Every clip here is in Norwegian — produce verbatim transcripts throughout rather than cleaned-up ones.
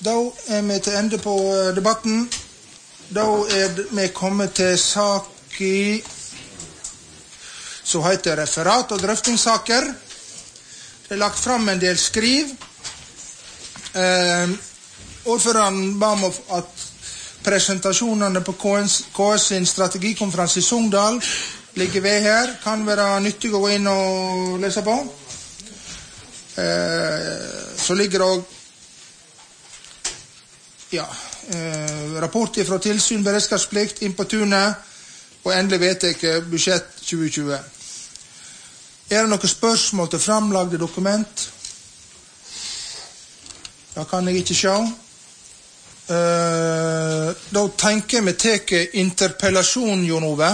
Da er vi til ende på debatten. Da er vi kommet til sak i som heter referat og drøftingssaker. Det er lagt fram en del skriv. Eh, ordføreren ba om at presentasjonene på K S sin strategikonferanse i Sogndal ligger ved her. Kan være nyttig å gå inn og lese på. Eh, så ligger det også ja, eh, rapporter fra tilsyn, beredskapsplikt, inn på tunet, og endelig vedtek budsjett tjue tjue. Er det noen spørsmål til framlagde dokument? Da kan jeg ikke se. Eh, da tenker jeg vi teker interpellasjon, Jon Ove.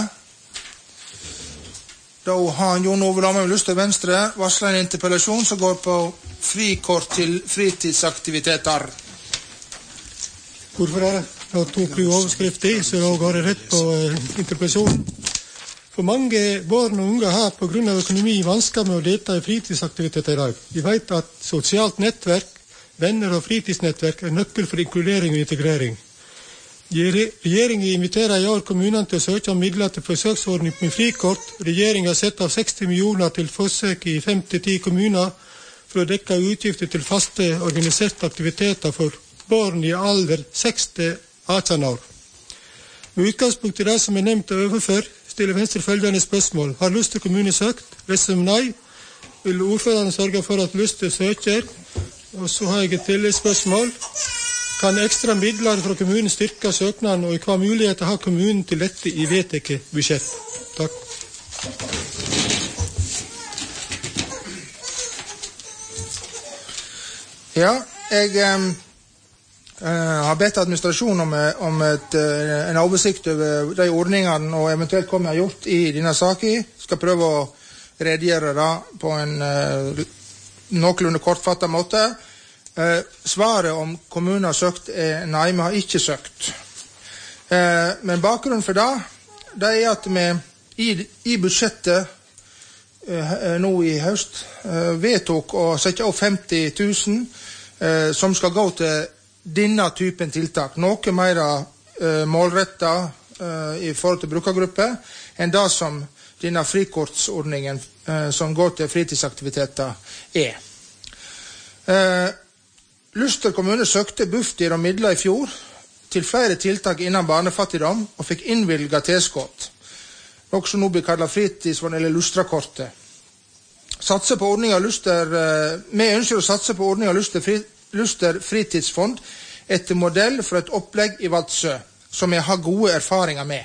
Da har Jon Ove Lamme med lyst til venstre varslet en interpellasjon som går på frikort til fritidsaktiviteter. Hvorfor er det? Da tok du overskrift i, så da går det rett på uh, interpellasjonen. For mange barn og unge har på grunn av økonomi vansker med å delta i fritidsaktiviteter i dag. Vi vet at sosialt nettverk, venner og fritidsnettverk er nøkkel for inkludering og integrering. Regjeringen inviterer i år kommunene til å søke om midler til forsøksordning med frikort. Regjeringen har sett av seksti millioner til forsøk i fem til ti kommuner for å dekke utgifter til faste organiserte aktiviteter for barn i alder seks til atten år. Med utgangspunkt i det som er nevnt overfor, stiller Venstre følgende spørsmål. Har Luster kommune søkt? Hvis som nei, vil ordføreren sørge for at Luster søker? Og så har jeg et tilleggsspørsmål. Kan ekstra midler fra kommunen styrke søknaden, og hva muligheter har kommunen til dette i vedtaket budsjett? Takk. Ja, jeg... Um Uh, har bedt administrasjonen om, om et, uh, en oversikt over de ordningene og eventuelt hva vi har gjort i denne saken. Skal prøve å redigere det på en uh, noenlunde kortfattet måte. Uh, svaret om kommunen har søkt er nei, vi har ikke søkt. Uh, men bakgrunnen for det, det er at vi i, i budsjettet uh, nå i høst uh, vedtok å sette opp femti tusen uh, som skal gå til denne typen tiltak, noe mer uh, målrettet uh, i forhold til brukergruppe enn det som denne frikortsordningen uh, som går til fritidsaktiviteter er. Uh, Luster kommune søkte Bufdir og midler i fjor til flere tiltak innen barnefattigdom og fikk innvilget tilskudd, noe som nå blir kallet fritidsfond eller Lustrakortet. Satse på ordningen av Luster, uh, vi ønsker å satse på ordningen av Luster fri, Luster fritidsfond etter modell for et opplegg i Vadsø, som jeg har gode erfaringer med.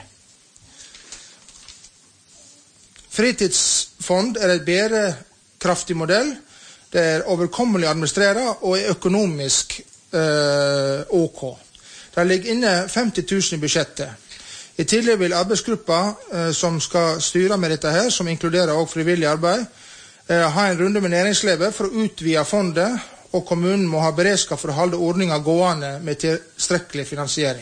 Fritidsfond er et bærekraftig modell, det er overkommelig administreret og er økonomisk øh, ok. Det ligger inne femti tusen i budsjettet. I tillegg vil arbeidsgruppa øh, som skal styre med dette her, som inkluderer også frivillig arbeid, øh, ha en runde med næringslivet for å utvide fondet, og kommunen må ha beredskap for å holde ordningen gående med tilstrekkelig finansiering.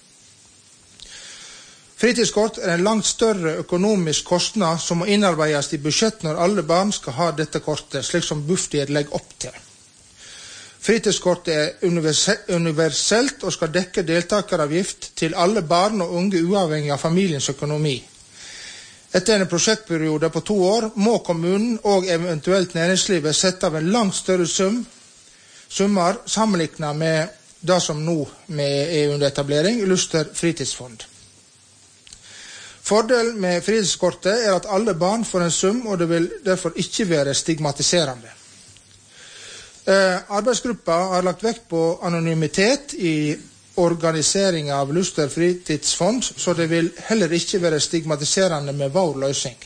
Fritidskort er en langt større økonomisk kostnad som må innarbeides i budsjett når alle barn skal ha dette kortet, slik som Bufdir legger opp til. Fritidskortet er universelt og skal dekke deltakeravgift til alle barn og unge uavhengig av familiens økonomi. Etter en prosjektperiode på to år må kommunen og eventuelt næringslivet sette av en langt større sum summer sammenlignet med det som nå er under etablering, Luster fritidsfond. Fordelen med fritidskortet er at alle barn får en sum, og det vil derfor ikke være stigmatiserende. Eh, arbeidsgruppa har lagt vekt på anonymitet i organisering av Luster fritidsfond, så det vil heller ikke være stigmatiserende med vår løsning.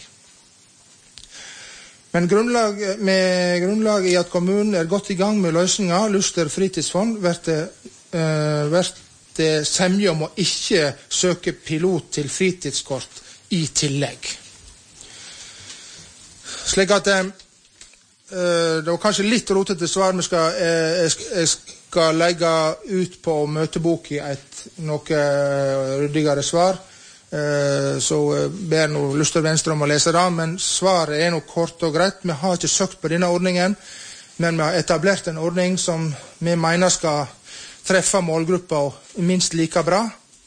Men grunnlag, med grunnlag i at kommunen er godt i gang med løsninga Luster fritidsfond, blir det, det semje om å ikke søke pilot til fritidskort i tillegg. Slik at eh, det var kanskje litt rotete svar, men skal, eh, jeg skal legge ut på møtebok i et noe ryddigere svar. Så ber nå Luster Venstre om å lese det, men svaret er nok kort og greit. Vi har ikke søkt på denne ordningen, men vi har etablert en ordning som vi mener skal treffer målgruppa minst like bra.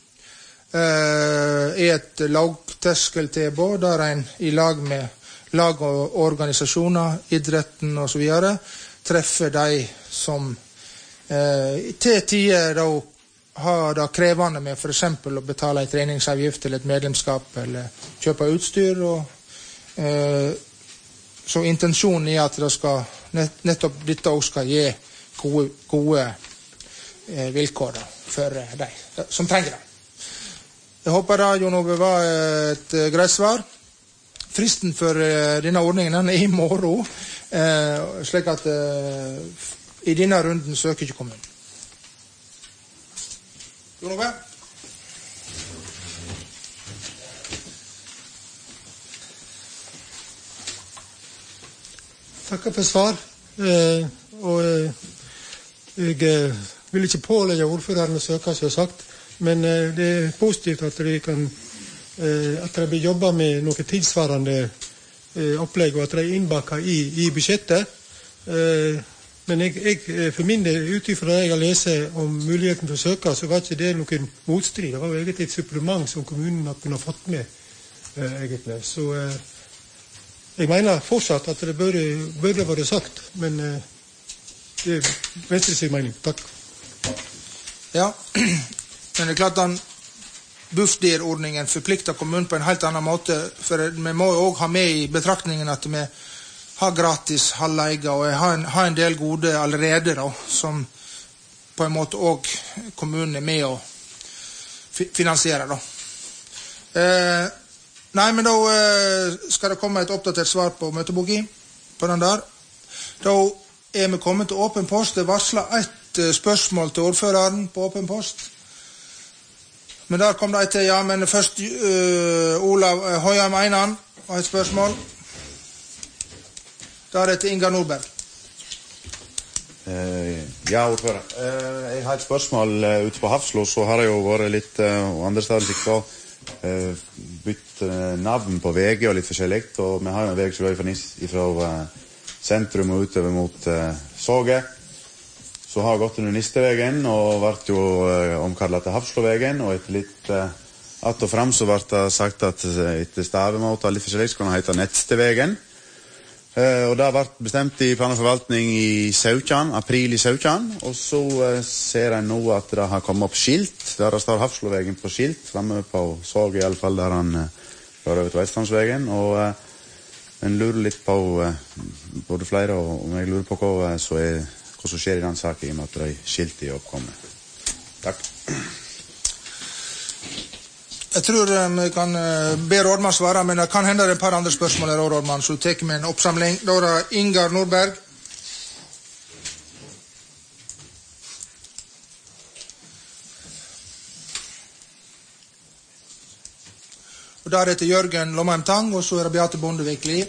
Uh, er et lavterskeltilbud der en i lag med lag og organisasjoner, idretten og så videre, treffer de som uh, til tider da har det krevende med for eksempel å betale en treningsavgift til et medlemskap eller kjøpe utstyr. Og, uh, så intensjonen er at det skal, nett, nettopp dette også skal gi gode, gode uh, vilkår da, for uh, de som trenger det. Jeg håper da, Jon Ove, var et uh, greit svar. Fristen for uh, denne ordningen den er i morgen, uh, slik at uh, i denne runden søker ikke kommunen. Jon Ove? Takker for svar. Uh, og uh, jeg uh, vil ikke pålegge ordføreren å søke, som jeg har sagt. Men eh, det er positivt at det kan eh, at det blir jobbet med noe tilsvarende eh, opplegg, og at det er innbakket i, i budsjettet. Eh, men jeg, jeg, for min del, utifra det jeg har lest om muligheten for å søke, så var ikke det noen motstrid. Det var jo egentlig et supplement som kommunen har kunnet fått med, eh, egentlig. Så eh, jeg mener fortsatt at det burde, burde være sagt, men eh, det er Venstre sin mening. Takk. Ja, men det er klart at Bufdir-ordningen forplikter kommunen på en helt annen måte, for vi må jo også ha med i betraktningen at vi har gratis halvleie, og har en, har en del gode allerede da, som på en måte også kommunen er med å finansiere da. Eh, nei, men da eh, skal det komme et oppdatert svar på møteboki, på den der. Da er vi kommet til åpen post. Det varsler et eh, spørsmål til ordføreren på åpen post. Men der kom det til, ja, men først uh, Olav uh, Høyheim Einan har et spørsmål. Der er det til Inga Nordberg. Uh, ja, ordfører. Uh, jeg har et spørsmål uh, ute på Hafslo, så har det jo vært litt, uh, og andre steder sikkert, uh, bytt uh, navn på V G og litt forskjellig, og vi har jo en vei som går fra uh, sentrum og utover mot uh, Såge. Så har jeg gått under Nistevegen og vært jo uh, omkallet til Hafslåvegen, og etter litt uh, att og frem så ble det sagt at uh, etter stavemåter litt forskjellig så kan det hete Nettstevegen. Uh, og det har vært bestemt i plan og forvaltning i Sautjan, april i Sautjan, og så uh, ser jeg nå at det har kommet opp skilt, der det står Hafslåvegen på skilt, fremme på Såge i alle fall, der han uh, går over til Vestlandsvegen, og uh, en lurer litt på, uh, både flere og, og jeg lurer på hva uh, så er hva som skjer i den saken i og med at de skilte er oppkommet. Takk. Jeg tror vi kan be rådmann svare, men det kan hende det er et par andre spørsmål her, rådmann, så du tar med en oppsamling. Da er det Ingar Nordberg. Og der heter Jørgen Lomheim Tang, og så er det Beate Bondevik Li.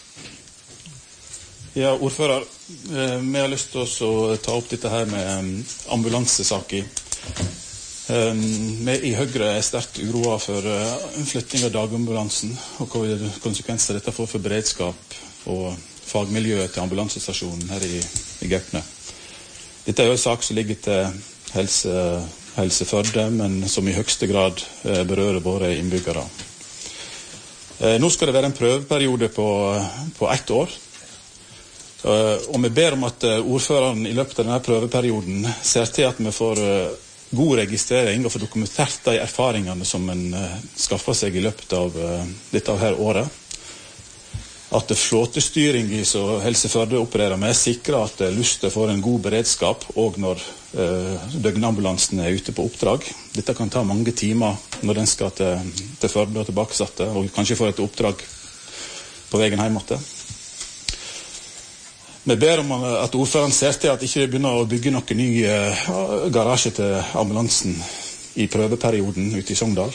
Ja, ordfører, eh, vi har lyst til å ta opp dette her med um, ambulansesaker. Um, vi i Høyre er sterkt uroa for uh, flytting av dagambulansen, og hva konsekvenser dette får for beredskap og fagmiljøet til ambulansestasjonen her i, i Gaupne. Dette er jo en sak som ligger til helse, helse Førde, men som i høyeste grad uh, berører våre innbyggere. Uh, nå skal det være en prøveperiode på, på ett år. Uh, og vi ber om at uh, ordføreren i løpet av denne prøveperioden ser til at vi får uh, god registrering og får dokumentert de erfaringene som en uh, skaffer seg i løpet av uh, dette her året. At uh, flåtestyringen som Helse Førde opererer med sikrer at uh, Luster får en god beredskap og når uh, døgnambulansen er ute på oppdrag. Dette kan ta mange timer når den skal til, til Førde og tilbakesatte, og kanskje får et oppdrag på veien hjem igjen. Vi ber om at ordføreren ser til at ikke det begynner å bygge noen ny uh, garasje til ambulansen i prøveperioden ute i Sogndal.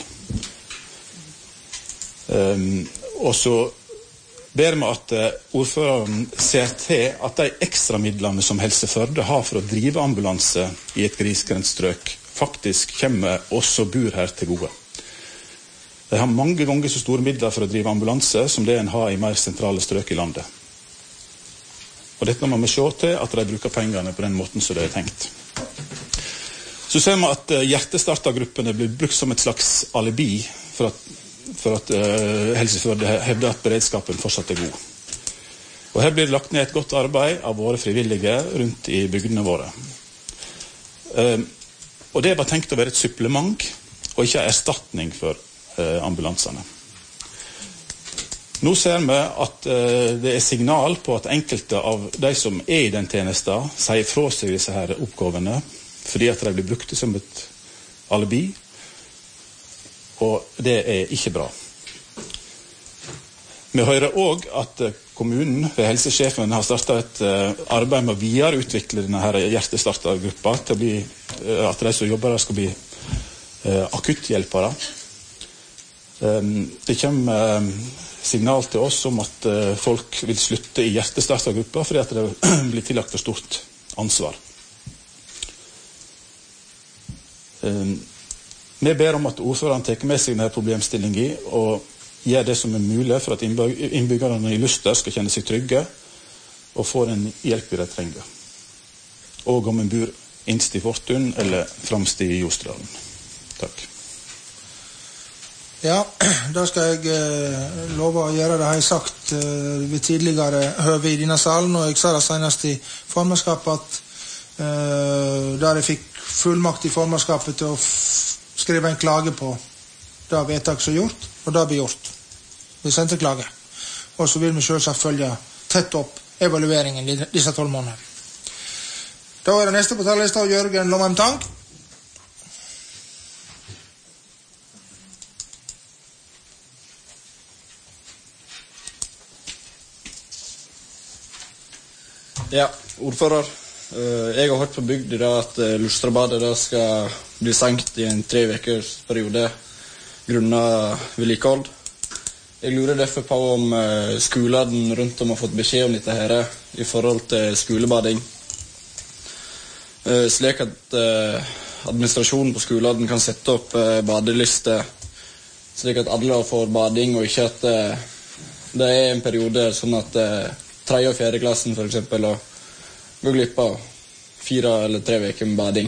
Um, og så ber vi at uh, ordføreren ser til at de ekstra midlene som Helse Førde har for å drive ambulanse i et grisgrendt strøk faktisk kommer oss som bor her til gode. De har mange ganger så store midler for å drive ambulanse som det en har i mer sentrale strøk i landet. Og dette må vi se til at de bruker pengene på den måten som det er tenkt. Så ser vi at uh, hjertestartergruppene blir brukt som et slags alibi for at, for at uh, Helseførde hevder at beredskapen fortsatt er god. Og her blir det lagt ned et godt arbeid av våre frivillige rundt i bygdene våre. Uh, og det var tenkt å være et supplement, og ikke en erstatning for uh, ambulansene. Nå ser vi at uh, det er signal på at enkelte av de som er i den tjenesten sier fra seg disse her oppgavene, fordi at de blir brukt som et alibi, og det er ikke bra. Vi hører også at kommunen ved helsesjefen har startet et uh, arbeid med å videreutvikle denne her hjertestartergruppa til å bli, uh, at de som jobber der skal bli uh, akutthjelpere. Um, det kommer uh, signal til oss om at uh, folk vil slutte i hjertestartergruppa fordi at det blir tillagt for stort ansvar. Um, vi ber om at ordføreren tar med seg denne problemstillingen og gjør det som er mulig for at innbyggerne i Luster skal kjenne seg trygge og få den hjelp de trenger. Og om en bor innst i Fortun eller fremst i Jostedalen. Takk. Ja, da skal jeg eh, love å gjøre det jeg har sagt eh, ved tidligere høve i denne salen, og jeg sa det senest i formannskapet at eh, der jeg fikk fullmakt i formannskapet til å f- skrive en klage på det vedtak som er gjort, og det blir gjort. Vi sendte klage. Og så vil vi selvsagt følge tett opp evalueringen i disse tolv måneder. Da er det neste på talerlista Jørgen Lomheim Tang. Ja, ordfører. Jeg har hørt på bygd i det at Lustrabadet skal bli senkt i en tre vekers periode grunnet vedlikehold. Jeg lurer derfor på om skolene rundt om har fått beskjed om dette her i forhold til skolebading. Slik at administrasjonen på skolene kan sette opp badelister, slik at alle får bading, og ikke at det er en periode sånn at tredje og fjerde klassen for eksempel og går glipp av fire eller tre veker med bading.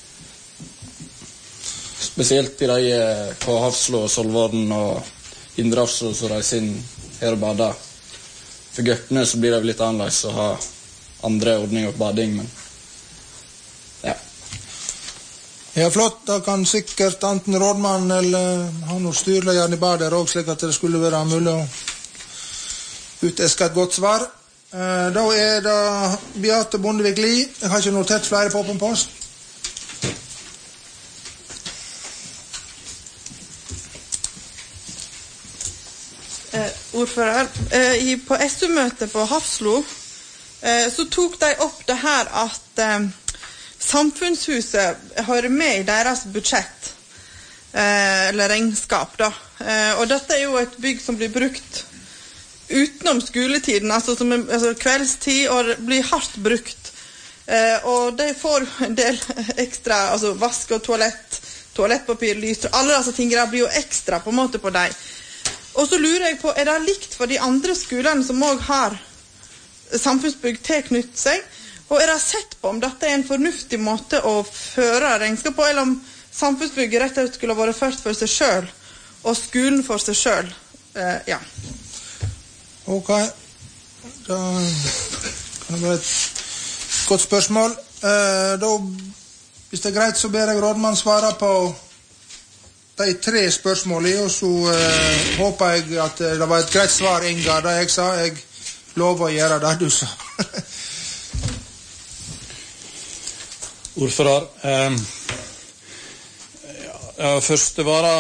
Spesielt i de på Hafslo og Solvorden og Indre Hafslo som reiser inn her og bader. For guttene så blir det litt annerledes å ha andre ordninger på bading, men ja. Ja, flott. Da kan sikkert enten rådmann eller han og styrlederen i badet også, slik at det skulle være mulig å uteske et godt svar. Eh, da er det Beate Bondevik Li. Jeg har ikke notert flere på åpen post. Eh, ordfører, eh, på S U-møtet på Hafslo eh, så tok de opp det her at eh, samfunnshuset hører med i deres budsjett eh, eller regnskap da. Eh, og dette er jo et bygg som blir brukt utenom skoletiden, altså, som en, altså kveldstid, og blir hardt brukt. Eh, og de får en del ekstra, altså vask og toalett, toalettpapir, lys, alle disse tingene blir jo ekstra på en måte på deg. Og så lurer jeg på, er det likt for de andre skolene som også har samfunnsbygg tilknytt seg? Og er det sett på om dette er en fornuftig måte å føre regnskap på, eller om samfunnsbygget rett og slett skulle vært først for seg selv, og skolen for seg selv? Eh, ja. Ok, da kan det være et godt spørsmål. Eh, da, hvis det er greit, så ber jeg rådmann svare på de tre spørsmålene, og så eh, håper jeg at det var et greit svar, Inga, da jeg sa. Jeg lover å gjøre det du sa. Ordfører, eh, ja, først det var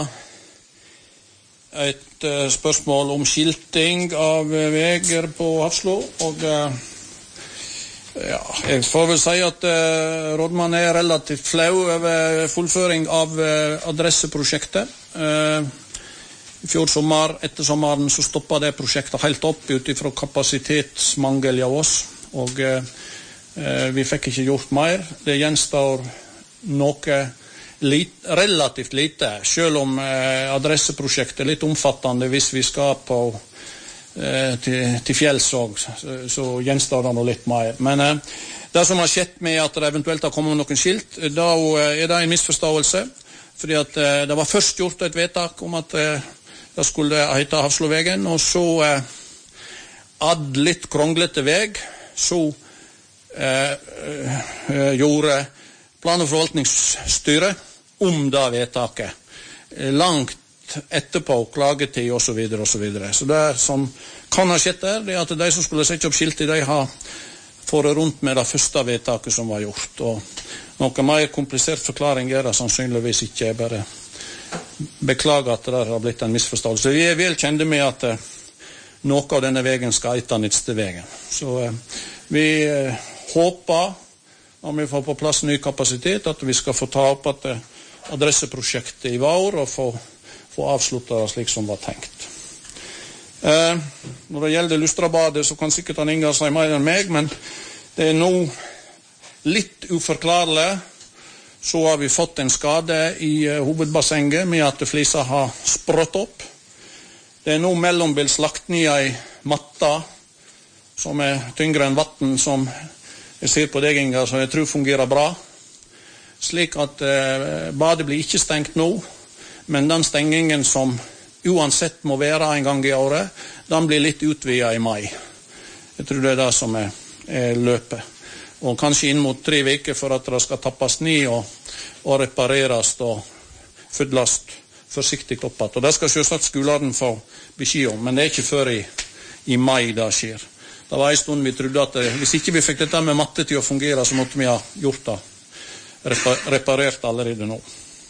et uh, spørsmål om skilting av uh, veger på Hafslo, og uh, ja, jeg får vel si at uh, rådmannen er relativt flau over fullføring av uh, adresseprosjektet. Uh, I fjor sommer, etter sommeren, så stoppet det prosjektet helt opp utifra kapasitetsmangel av oss, og uh, uh, vi fikk ikke gjort mer. Det gjenstår noe Lit, relativt lite, selv om eh, adresseprosjektet er litt omfattende hvis vi skal på eh, til, til fjells også, så, så gjenstår det noe litt mer. Men eh, Det som har skjedd med at det eventuelt har kommet noen skilt, da er det en misforståelse, fordi at det var først gjort et vedtak om at det skulle hete Hafslåvegen, og så ad litt kronglete veg, så eh, eh, gjorde plan- og forvaltningsstyret om det vedtaket. Eh, langt etterpå, klagetid og så videre og så videre. Så det som kan ha skjedd der, det er at de som skulle sette opp skilt, de har fått rundt med det første vedtaket som var gjort. Og noe mer komplisert forklaring er det sannsynligvis ikke. Jeg bare beklager at det har blitt en misforståelse. Vi er vel kjente med at eh, noe av denne veien skal eita Nidstevegen. Så eh, vi eh, håper, om vi får på plass ny kapasitet, at vi skal få ta opp at eh, adresseprosjektet i vår og få, få avsluttet det slik som var tenkt. Eh, når det gjelder Lustrabadet, så kan sikkert han Inga si mer enn meg, men det er nå litt uforklarlig. Så har vi fått en skade i uh, hovedbassenget med at flisa har sprøtt opp. Det er nå mellombels lagt ned ei matta som er tyngre enn vatten, som jeg ser på deg, Inga, så jeg tror fungerer bra. Slik at uh, badet blir ikke stengt nå, men den stengingen som uansett må være en gang i året, den blir litt utvidet i mai. Jeg tror det er det som er, er løpet. Og kanskje inn mot tre veker for at det skal tappes ned og, og repareres og fylles forsiktig opp. Og det skal selvsagt skolen få beskjed om, men det er ikke før i, i mai det skjer. Det var en stund vi trodde at det, hvis ikke vi fikk dette med matte til å fungere, så måtte vi ha gjort det, reparert allerede nå.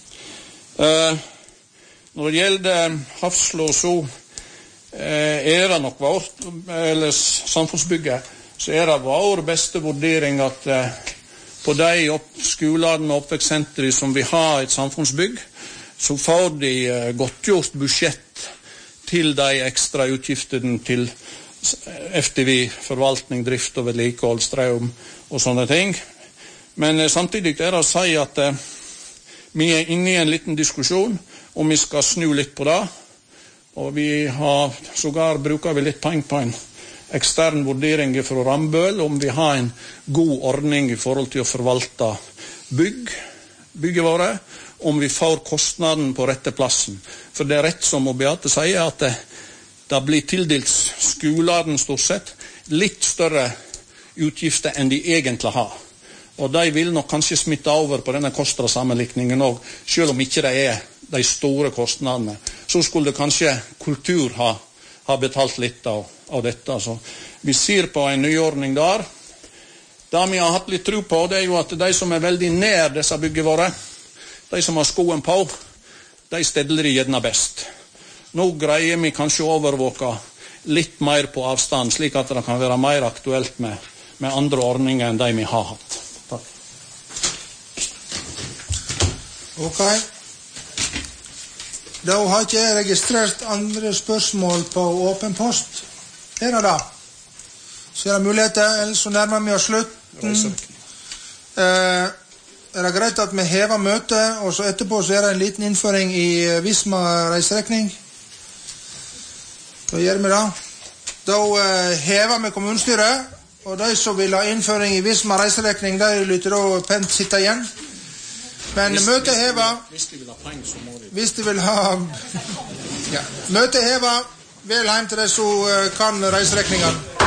Eh, når det gjelder Hafslå, så eh, er det nok vårt, eller samfunnsbygget, så er det vår beste vurdering at eh, på de opp, skolene og oppvekstsentre som vi har et samfunnsbygg, så får de eh, godtgjort budsjett til de ekstra utgiftene til F T V, forvaltning, drift og vedlikehold, strøm og sånne ting. Men eh, samtidig er det å si at eh, vi er inne i en liten diskusjon om vi skal snu litt på det, og vi har, sågar bruker vi litt penger på en ekstern vurdering fra Rambøl om vi har en god ordning i forhold til å forvalte bygg, bygget våre, om vi får kostnaden på rette plassen. For det er rett som Beate sier, at det, det blir tildelt skolene stort sett litt større utgifter enn de egentlig har. Og de vil nok kanskje smitte over på denne kostnadssammenlikningen også, selv om ikke det er de store kostnadene. Så skulle det kanskje kultur ha, ha betalt litt av av dette. Så vi ser på en nyordning der. Det vi har hatt litt tro på, det er jo at de som er veldig nær disse bygget våre, de som har skoen på, de stedler de gjerne best. Nå greier vi kanskje å overvåke litt mer på avstand, slik at det kan være mer aktuelt med, med andre ordninger enn de vi har hatt. Takk. Ok. Da har ikke jeg registrert andre spørsmål på åpen post. Er det da? Så er det muligheter, ellers så nærmer vi oss slutten. Eh, er det greit at vi hever møtet, og så etterpå så er det en liten innføring i Visma reiserekning? Da gjør vi det. Da eh, hever vi kommunestyret, og de som vil ha innføring i Visma reiserekning, de lytter da pent sitte igjen. Men hvis møtet hever. Hvis de vil ha penger, så må de. Hvis de vil ha... Ja. Møtet hever. Vel hjem til deg så kan reiserekningene.